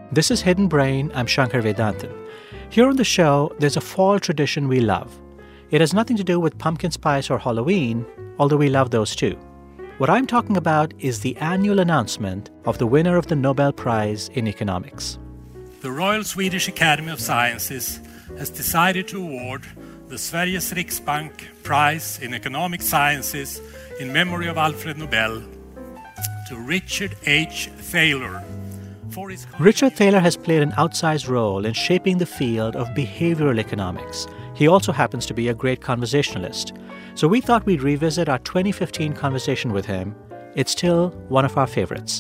This is Hidden Brain. I'm Shankar Vedantam. Here on the show, there's a fall tradition we love. It has nothing to do with pumpkin spice or Halloween, although we love those too. What I'm talking about is the annual announcement of the winner of the Nobel Prize in Economics. The Royal Swedish Academy of Sciences has decided to award the Sveriges Riksbank Prize in Economic Sciences in memory of Alfred Nobel to Richard H. Thaler. Richard Thaler has played an outsized role in shaping the field of behavioral economics. He also happens to be a great conversationalist. So we thought we'd revisit our 2015 conversation with him. It's still one of our favorites.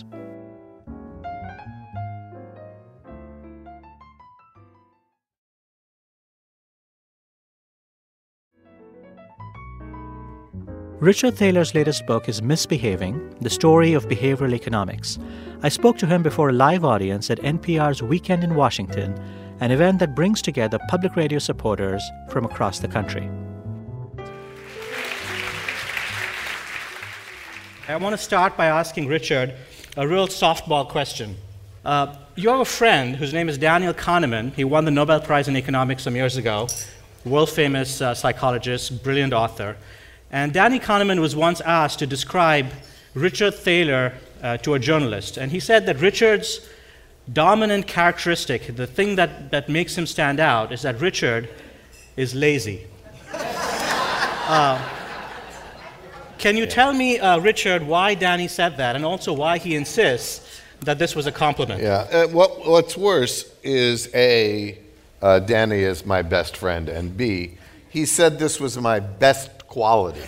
Richard Thaler's latest book is Misbehaving, the Story of Behavioral Economics. I spoke to him before a live audience at NPR's Weekend in Washington, an event that brings together public radio supporters from across the country. I want to start by asking Richard a real softball question. You have a friend whose name is Daniel Kahneman. He won the Nobel Prize in Economics some years ago, world-famous psychologist, brilliant author. And Danny Kahneman was once asked to describe Richard Thaler to a journalist. And he said that Richard's dominant characteristic, the thing that makes him stand out, is that Richard is lazy. Can you tell me, Richard, why Danny said that, and also why he insists that this was a compliment? Yeah. What's worse is, A, Danny is my best friend, and B, he said this was my best quality.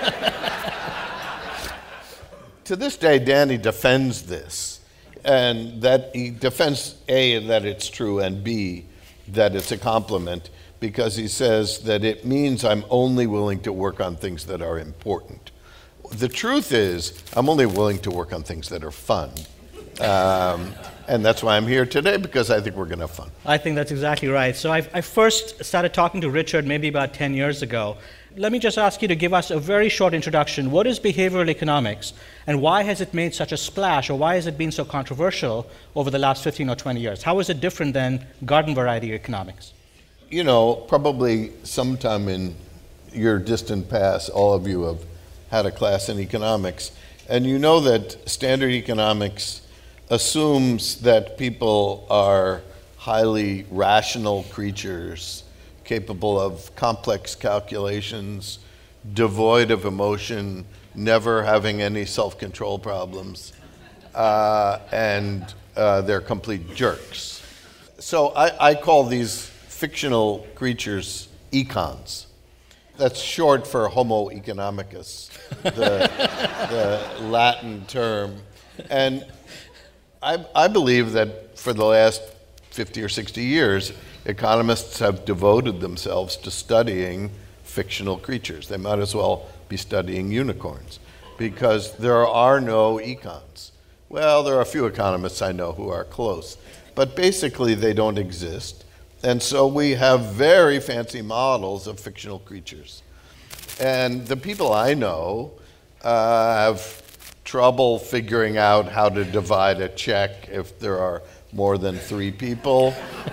To this day, Danny defends this, and that he defends A, that it's true, and B, that it's a compliment, because he says that it means I'm only willing to work on things that are important. The truth is, I'm only willing to work on things that are fun. And that's why I'm here today, because I think we're going to have fun. I think that's exactly right. So I first started talking to Richard maybe about 10 years ago. Let me just ask you to give us a very short introduction. What is behavioral economics, and why has it made such a splash, or why has it been so controversial over the last 15 or 20 years? How is it different than garden variety economics? You know, probably sometime in your distant past, all of you have had a class in economics, and you know that standard economics assumes that people are highly rational creatures, capable of complex calculations, devoid of emotion, never having any self-control problems, and they're complete jerks. So I call these fictional creatures econs. That's short for Homo economicus, the Latin term. And I believe that for the last 50 or 60 years, economists have devoted themselves to studying fictional creatures. They might as well be studying unicorns, because there are no econs. Well, there are a few economists I know who are close, but basically they don't exist. And so we have very fancy models of fictional creatures. And the people I know have trouble figuring out how to divide a check if there are more than 3 people.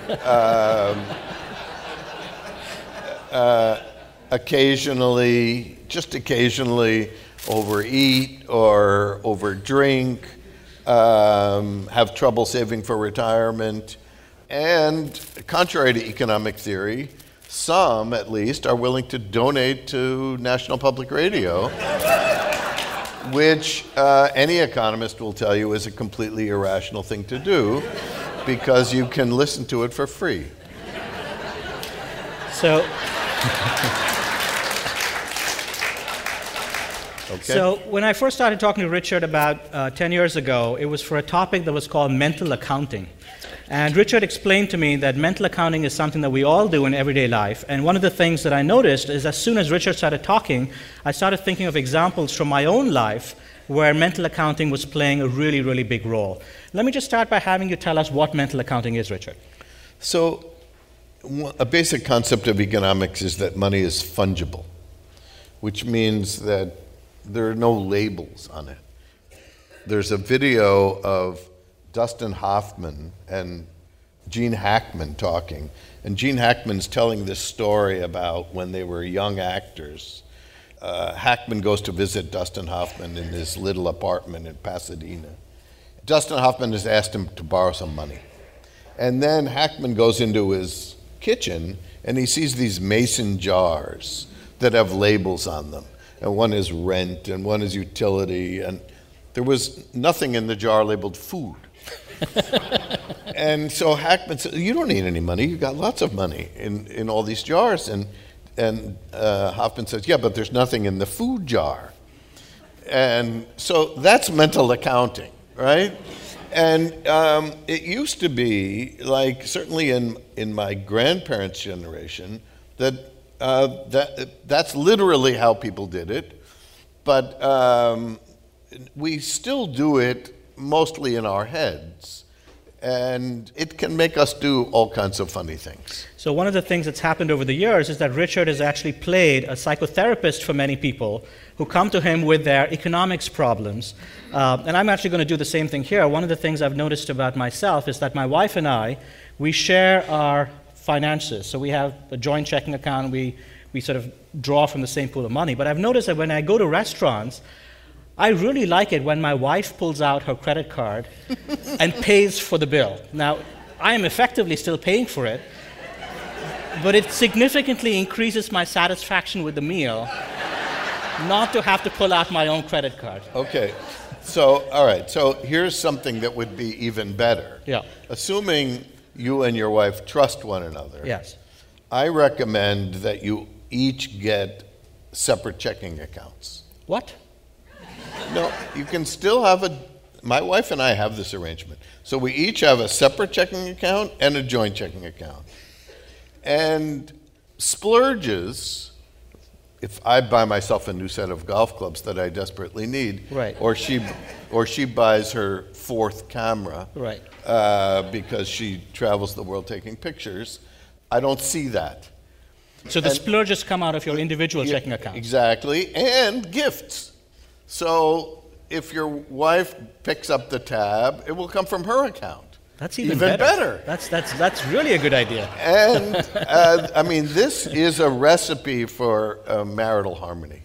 Occasionally, just occasionally, overeat or overdrink, have trouble saving for retirement. And contrary to economic theory, some, at least, are willing to donate to National Public Radio, which any economist will tell you is a completely irrational thing to do, because you can listen to it for free. So, okay. So when I first started talking to Richard about 10 years ago, it was for a topic that was called mental accounting. And Richard explained to me that mental accounting is something that we all do in everyday life. And one of the things that I noticed is, as soon as Richard started talking, I started thinking of examples from my own life where mental accounting was playing a really, really big role. Let me just start by having you tell us what mental accounting is, Richard. So, a basic concept of economics is that money is fungible, which means that there are no labels on it. There's a video of Dustin Hoffman and Gene Hackman talking. And Gene Hackman's telling this story about when they were young actors. Hackman goes to visit Dustin Hoffman in his little apartment in Pasadena. Dustin Hoffman has asked him to borrow some money. And then Hackman goes into his kitchen and he sees these mason jars that have labels on them. And one is rent and one is utility. And there was nothing in the jar labeled food. And so Hackman said, you don't need any money. You've got lots of money in all these jars. And Hoffman says, yeah, but there's nothing in the food jar. And so that's mental accounting, right? And it used to be, like certainly in my grandparents' generation, that's literally how people did it. But we still do it mostly in our heads. And it can make us do all kinds of funny things. So one of the things that's happened over the years is that Richard has actually played a psychotherapist for many people who come to him with their economics problems. And I'm actually going to do the same thing here. One of the things I've noticed about myself is that my wife and I, we share our finances. So we have a joint checking account. We sort of draw from the same pool of money. But I've noticed that when I go to restaurants, I really like it when my wife pulls out her credit card and pays for the bill. Now, I am effectively still paying for it, but it significantly increases my satisfaction with the meal not to have to pull out my own credit card. Okay. So, all right. So here's something that would be even better. Yeah. Assuming you and your wife trust one another. Yes. I recommend that you each get separate checking accounts. What? No, you can still have my wife and I have this arrangement. So we each have a separate checking account and a joint checking account. And splurges, if I buy myself a new set of golf clubs that I desperately need, right, or she buys her fourth camera, right, because she travels the world taking pictures, I don't see that. So the splurges come out of your individual checking account. Exactly, and gifts. So if your wife picks up the tab, it will come from her account. That's even better. That's really a good idea. And I mean, this is a recipe for marital harmony.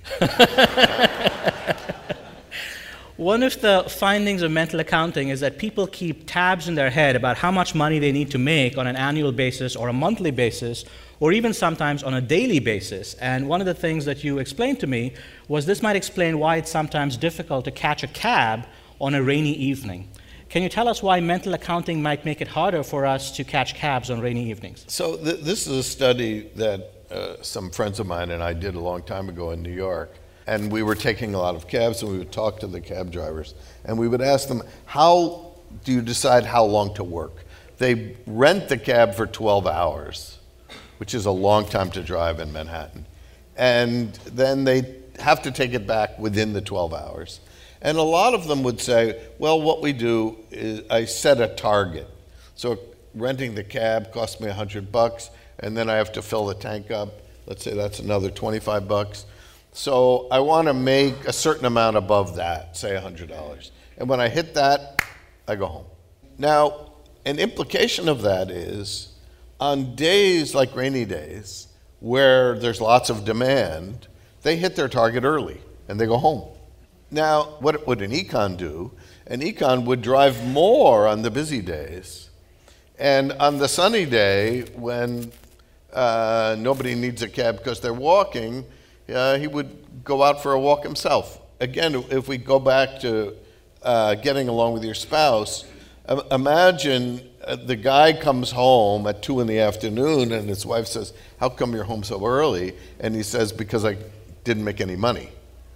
One of the findings of mental accounting is that people keep tabs in their head about how much money they need to make on an annual basis or a monthly basis, or even sometimes on a daily basis. And one of the things that you explained to me was this might explain why it's sometimes difficult to catch a cab on a rainy evening. Can you tell us why mental accounting might make it harder for us to catch cabs on rainy evenings? So this is a study that some friends of mine and I did a long time ago in New York. And we were taking a lot of cabs, and we would talk to the cab drivers. And we would ask them, how do you decide how long to work? They rent the cab for 12 hours, which is a long time to drive in Manhattan. And then they have to take it back within the 12 hours. And a lot of them would say, well, what we do is I set a target. So renting the cab costs me $100, and then I have to fill the tank up. Let's say that's another $25. So I want to make a certain amount above that, say $100. And when I hit that, I go home. Now, an implication of that is, on days like rainy days, where there's lots of demand, they hit their target early, and they go home. Now, what would an econ do? An econ would drive more on the busy days. And on the sunny day, when nobody needs a cab because they're walking, he would go out for a walk himself. Again, if we go back to getting along with your spouse, imagine the guy comes home at 2 p.m. and his wife says, how come you're home so early? And he says, because I didn't make any money.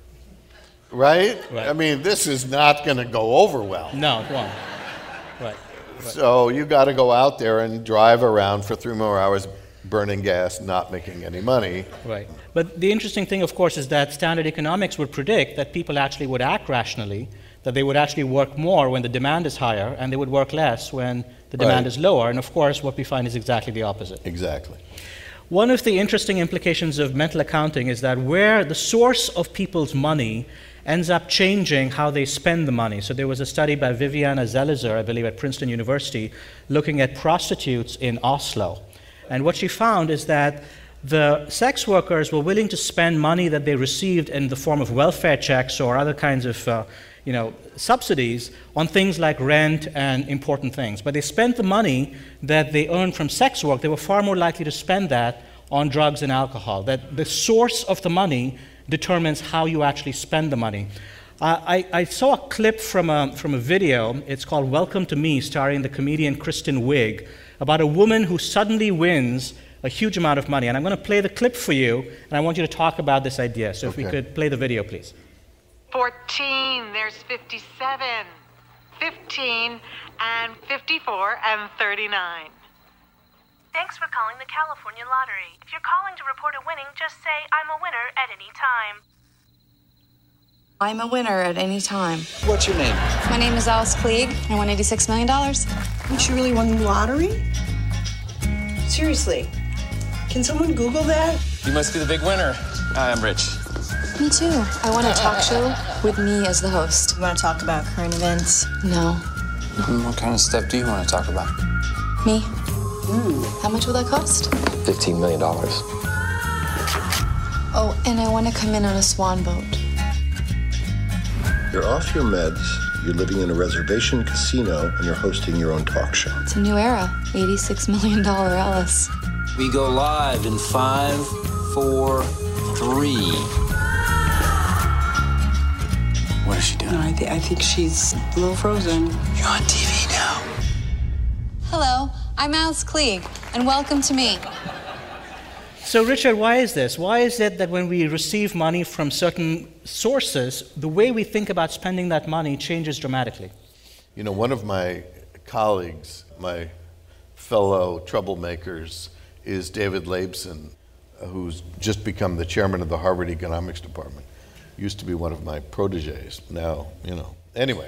Right? I mean, this is not going to go over well. No, it won't. Right. So you got to go out there and drive around for 3 more hours, burning gas, not making any money. Right. But the interesting thing, of course, is that standard economics would predict that people actually would act rationally, that they would actually work more when the demand is higher, and they would work less when the demand is lower. And of course, what we find is exactly the opposite. Exactly. One of the interesting implications of mental accounting is that where the source of people's money ends up changing how they spend the money. So there was a study by Viviana Zelizer, I believe at Princeton University, looking at prostitutes in Oslo. And what she found is that the sex workers were willing to spend money that they received in the form of welfare checks or other kinds of subsidies on things like rent and important things. But they spent the money that they earned from sex work, they were far more likely to spend that on drugs and alcohol. That the source of the money determines how you actually spend the money. I saw a clip from a video. It's called Welcome to Me, starring the comedian Kristen Wiig, about a woman who suddenly wins a huge amount of money. And I'm going to play the clip for you, and I want you to talk about this idea. So if we could play the video, please. 14, there's 57, 15, and 54, and 39. Thanks for calling the California Lottery. If you're calling to report a winning, just say, I'm a winner at any time. I'm a winner at any time. What's your name? My name is Alice Klieg. I won $86 million. She really won the lottery? Seriously, can someone Google that? You must be the big winner. Hi, I'm Rich. Me too. I won a talk show with me as the host. You want to talk about current events? No. What kind of stuff do you want to talk about? Me. How much will that cost? $15 million. Oh, and I want to come in on a swan boat. You're off your meds, you're living in a reservation casino, and you're hosting your own talk show. It's a new era. $86 million Alice. We go live in 5, 4, 3. What is she doing? No, I think she's a little frozen. You're on TV now. Hello, I'm Alice Klieg, and welcome to me. So, Richard, why is this? Why is it that when we receive money from certain sources, the way we think about spending that money changes dramatically? You know, one of my colleagues, my fellow troublemakers, is David Laibson, who's just become the chairman of the Harvard Economics Department. Used to be one of my proteges. Now, Anyway.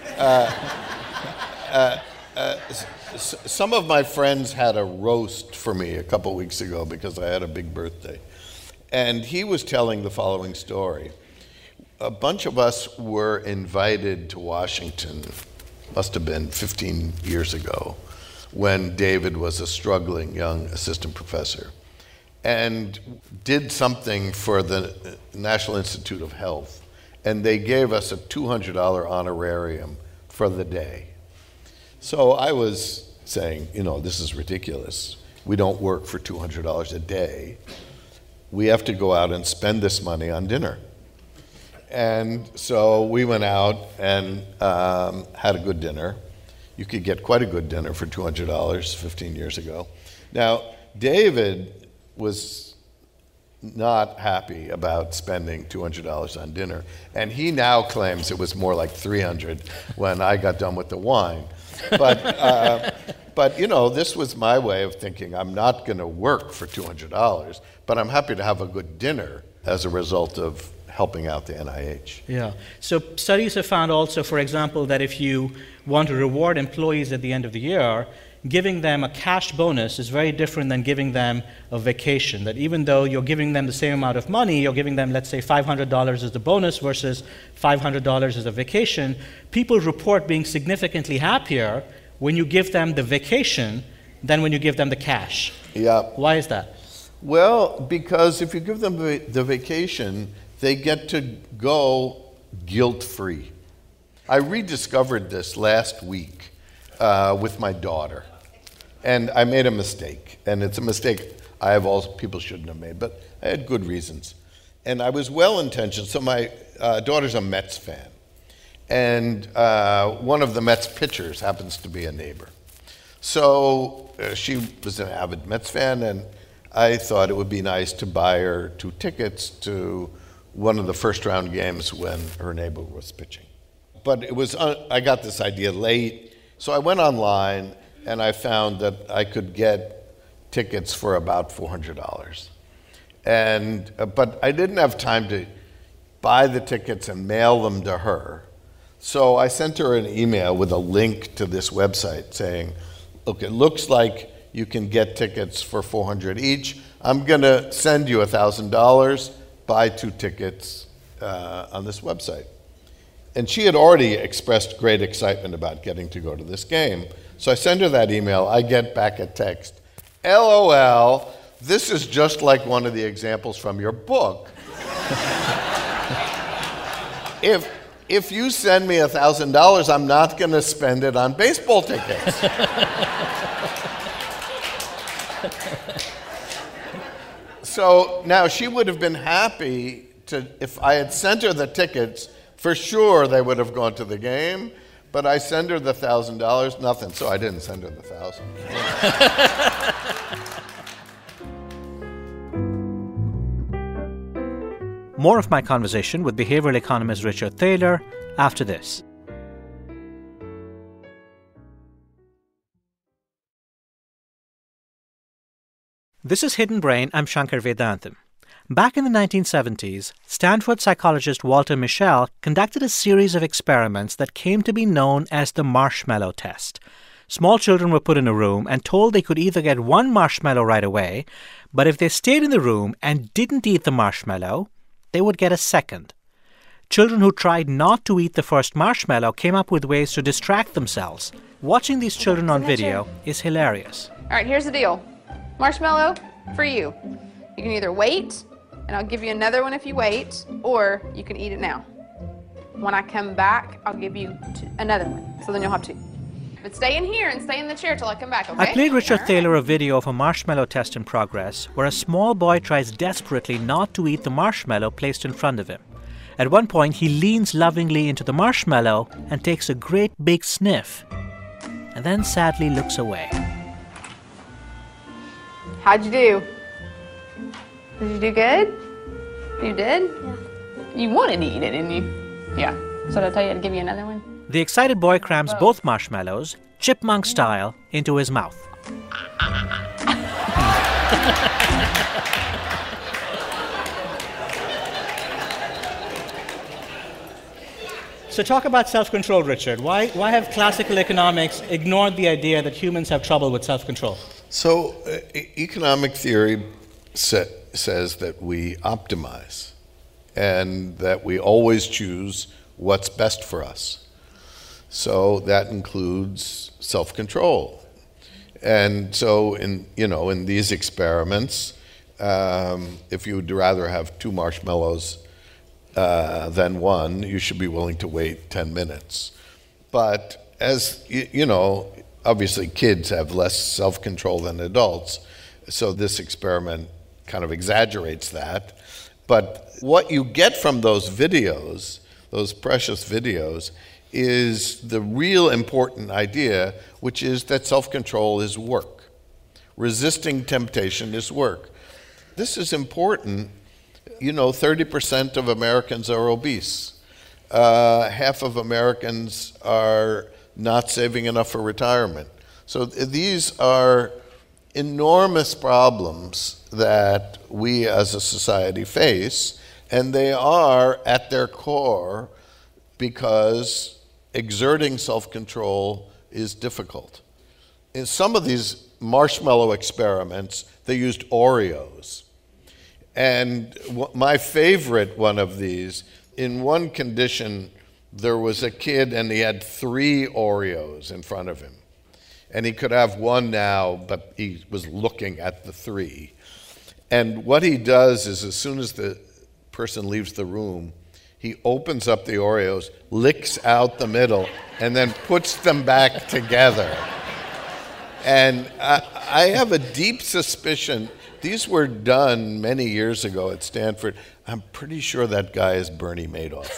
Some of my friends had a roast for me a couple weeks ago because I had a big birthday. And he was telling the following story. A bunch of us were invited to Washington, must have been 15 years ago, when David was a struggling young assistant professor, and did something for the National Institute of Health. And they gave us a $200 honorarium for the day. So I was saying, this is ridiculous. We don't work for $200 a day. We have to go out and spend this money on dinner. And so we went out and had a good dinner. You could get quite a good dinner for $200 15 years ago. Now, David was not happy about spending $200 on dinner, and he now claims it was more like $300 when I got done with the wine. But this was my way of thinking. I'm not going to work for $200, but I'm happy to have a good dinner as a result of helping out the NIH. Yeah. So studies have found also, for example, that if you want to reward employees at the end of the year, giving them a cash bonus is very different than giving them a vacation. That even though you're giving them the same amount of money, you're giving them, let's say, $500 as the bonus versus $500 as a vacation, people report being significantly happier when you give them the vacation than when you give them the cash. Yeah. Why is that? Well, because if you give them the vacation, they get to go guilt-free. I rediscovered this last week with my daughter, and I made a mistake, and it's a mistake people shouldn't have made, but I had good reasons. And I was well-intentioned, so my daughter's a Mets fan, and one of the Mets pitchers happens to be a neighbor. So she was an avid Mets fan, and I thought it would be nice to buy her 2 tickets to one of the first-round games when her neighbor was pitching. But I got this idea late, so I went online, and I found that I could get tickets for about $400. But I didn't have time to buy the tickets and mail them to her. So I sent her an email with a link to this website saying, look, it looks like you can get tickets for $400 each. I'm going to send you $1,000, buy 2 tickets, on this website. And she had already expressed great excitement about getting to go to this game. So I send her that email. I get back a text. LOL, this is just like one of the examples from your book. If you send me $1,000, I'm not going to spend it on baseball tickets. So now she would have been happy if I had sent her the tickets, for sure they would have gone to the game, but I send her the $1,000, nothing, so I didn't send her the $1,000. More of my conversation with behavioral economist Richard Thaler after this. This is Hidden Brain. I'm Shankar Vedantam. Back in the 1970s, Stanford psychologist Walter Mischel conducted a series of experiments that came to be known as the marshmallow test. Small children were put in a room and told they could either get one marshmallow right away, but if they stayed in the room and didn't eat the marshmallow, they would get a second. Children who tried not to eat the first marshmallow came up with ways to distract themselves. Watching these children on video is hilarious. All right, here's the deal. Marshmallow for you. You can either wait, and I'll give you another one if you wait, or you can eat it now. When I come back, I'll give you another one, so then you'll have two. But stay in here and stay in the chair till I come back, okay? I played Richard Thaler a video of a marshmallow test in progress where a small boy tries desperately not to eat the marshmallow placed in front of him. At one point, he leans lovingly into the marshmallow and takes a great big sniff, and then sadly looks away. How'd you do? Did you do good? You did? Yeah. You wanted to eat it, didn't you? Yeah. So did I tell you to give you another one? The excited boy crams both marshmallows, chipmunk style, into his mouth. So talk about self-control, Richard. Why have classical economics ignored the idea that humans have trouble with self-control? So economic theory says that we optimize and that we always choose what's best for us. So that includes self-control. And so in these experiments, if you would rather have 2 marshmallows than 1, you should be willing to wait 10 minutes. But as you know, obviously kids have less self-control than adults, so this experiment kind of exaggerates that. But what you get from those videos, those precious videos, is the real important idea, which is that self-control is work. Resisting temptation is work. This is important. 30% of Americans are obese. Half of Americans are not saving enough for retirement. So these are enormous problems that we as a society face, and they are at their core because exerting self-control is difficult. In some of these marshmallow experiments, they used Oreos. And my favorite one of these, in one condition, there was a kid and he had 3 Oreos in front of him. And he could have 1 now, but he was looking at the 3. And what he does is as soon as the person leaves the room, he opens up the Oreos, licks out the middle, and then puts them back together. And I have a deep suspicion, these were done many years ago at Stanford. I'm pretty sure that guy is Bernie Madoff.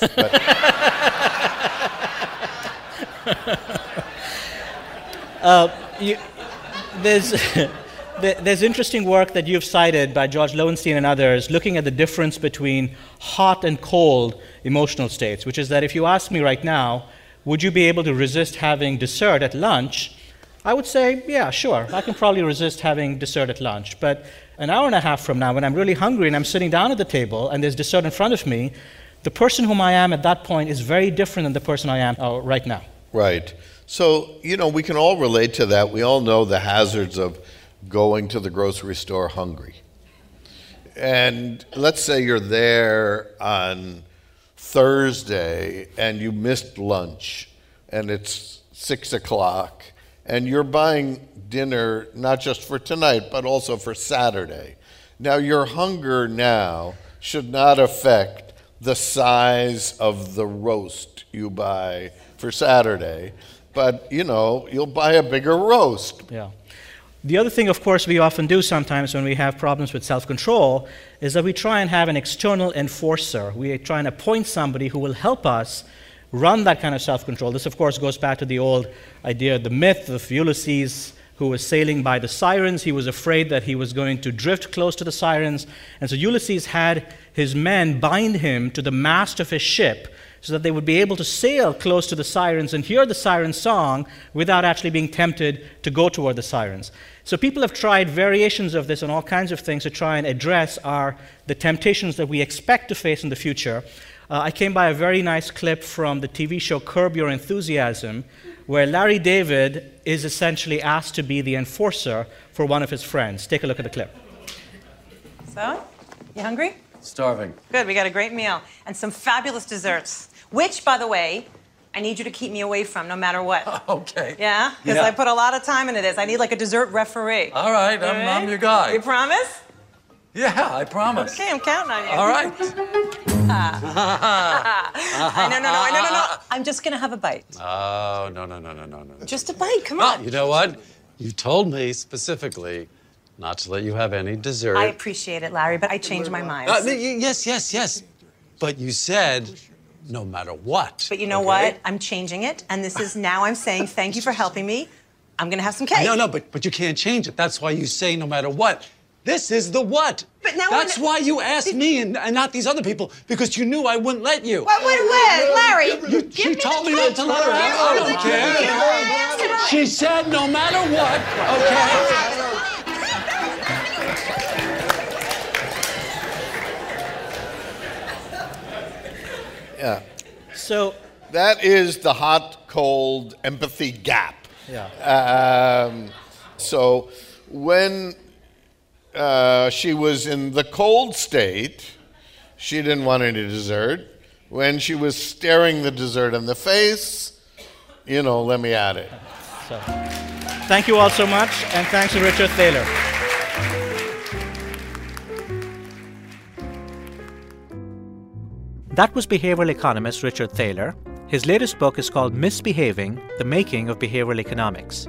There's interesting work that you've cited by George Lowenstein and others looking at the difference between hot and cold emotional states, which is that if you ask me right now, would you be able to resist having dessert at lunch? I would say, yeah, sure, I can probably resist having dessert at lunch. But an hour and a half from now, when I'm really hungry and I'm sitting down at the table and there's dessert in front of me, the person whom I am at that point is very different than the person I am right now. Right. So, we can all relate to that. We all know the hazards of going to the grocery store hungry. And let's say you're there on Thursday and you missed lunch and it's 6 o'clock and you're buying dinner not just for tonight but also for Saturday. Now your hunger now should not affect the size of the roast you buy for Saturday, but you'll buy a bigger roast. Yeah. The other thing, of course, we often do sometimes when we have problems with self-control is that we try and have an external enforcer. We try and appoint somebody who will help us run that kind of self-control. This, of course, goes back to the old idea, the myth of Ulysses, who was sailing by the sirens. He was afraid that he was going to drift close to the sirens. And so Ulysses had his men bind him to the mast of his ship so that they would be able to sail close to the sirens and hear the siren song without actually being tempted to go toward the sirens. So people have tried variations of this on all kinds of things to try and address the temptations that we expect to face in the future. I came by a very nice clip from the TV show Curb Your Enthusiasm, where Larry David is essentially asked to be the enforcer for one of his friends. Take a look at the clip. So, you hungry? Starving. Good, we got a great meal and some fabulous desserts, which, by the way, I need you to keep me away from no matter what. Okay. Yeah? Because I put a lot of time into this. I need like a dessert referee. All right, I'm your guy. You promise? Yeah, I promise. Okay, I'm counting on you. All right. No. I'm just going to have a bite. Oh, no. Just a bite, come on. You know what? You told me specifically not to let you have any dessert. I appreciate it, Larry, but I changed my mind. Yes. But you said no matter what. But you know what? I'm changing it, and this is now I'm saying thank you for helping me. I'm going to have some cake. No, but you can't change it. That's why you say no matter what. This is the what. But now that's why you asked me and not these other people, because you knew I wouldn't let you. Wait, Larry. She told me not to let her have. I don't care. She said no matter what, okay? Yeah. So that is the hot-cold empathy gap. Yeah. So when she was in the cold state, she didn't want any dessert. When she was staring the dessert in the face, let me at it. So, thank you all so much, and thanks to Richard Thaler. That was behavioral economist Richard Thaler. His latest book is called Misbehaving: The Making of Behavioral Economics.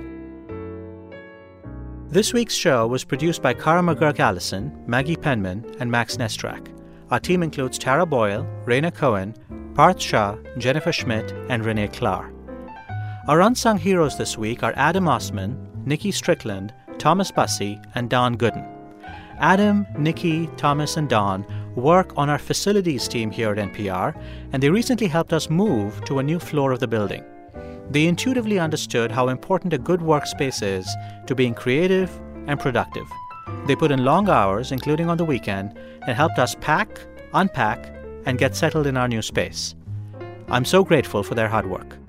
This week's show was produced by Cara McGurk-Allison, Maggie Penman, and Max Nestrak. Our team includes Tara Boyle, Raina Cohen, Parth Shah, Jennifer Schmidt, and Renee Klar. Our unsung heroes this week are Adam Osman, Nikki Strickland, Thomas Bussey, and Don Gooden. Adam, Nikki, Thomas, and Don work on our facilities team here at NPR, and they recently helped us move to a new floor of the building. They intuitively understood how important a good workspace is to being creative and productive. They put in long hours, including on the weekend, and helped us pack, unpack, and get settled in our new space. I'm so grateful for their hard work.